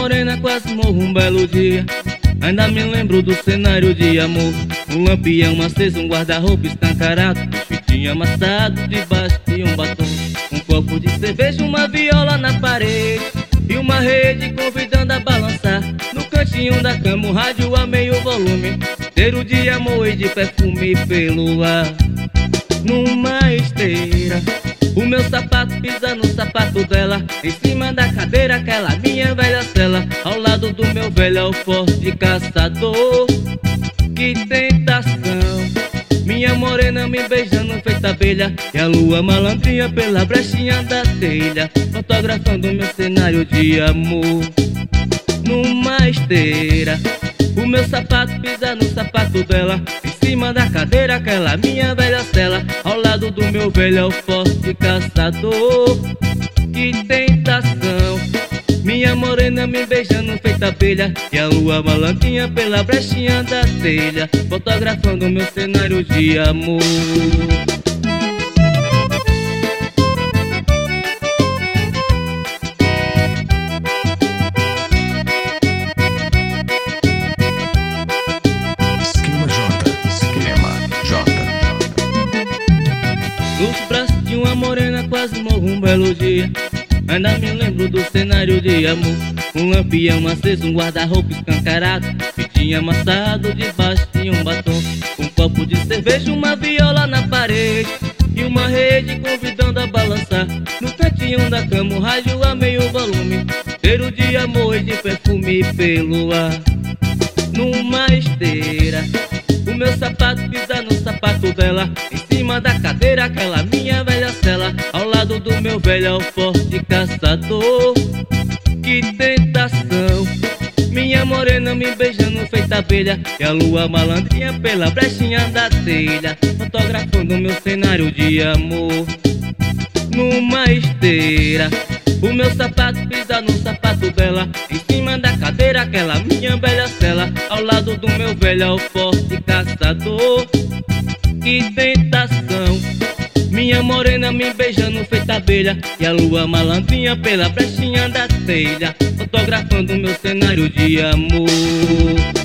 morena quase morro um belo dia. Ainda me lembro do cenário de amor. Um lampião aceso, um guarda-roupa escancarado, um chiquinho amassado debaixo de um batom. Um copo de cerveja, uma viola na parede e uma rede convidando a balançar. No cantinho da cama o rádio a meio volume, cheiro de amor e de perfume pelo ar. Numa esteira, o meu sapato pisa no sapato dela, em cima da cadeira aquela minha velha cela, ao lado do meu velho alforje caçador. Que tentação, minha morena me beijando feita abelha, e a lua malandrinha pela brechinha da telha, fotografando meu cenário de amor. Numa esteira, o meu sapato pisa no sapato dela, em cima da cadeira aquela minha velha cela, ao lado do meu velho alforje caçador. Que tentação, minha morena me beijando feita abelha, e a lua malandrinha pela brechinha da telha, fotografando meu cenário de amor. Nos braços de uma morena quase morro um belo dia. Ainda me lembro do cenário de amor. Um lampião aceso, um guarda-roupa escancarado, fitinha amassado debaixo de um batom. Um copo de cerveja, uma viola na parede e uma rede convidando a balançar. No cantinho da cama o rádio a meio volume, cheiro de amor e de perfume pelo ar. Numa esteira, o meu sapato pisa no sapato dela, em cima da cadeira aquela minha velha cela, ao lado do meu velho alforje caçador. Que tentação, minha morena me beijando feita abelha, e a lua malandrinha pela brechinha da telha, fotografando meu cenário de amor. Numa esteira, o meu sapato pisa no sapato dela, em cima da cadeira aquela minha velha cela, ao lado do meu velho alforje caçador. Que tentação, minha morena me beijando feita abelha, e a lua malandrinha pela brechinha da telha, fotografando meu cenário de amor.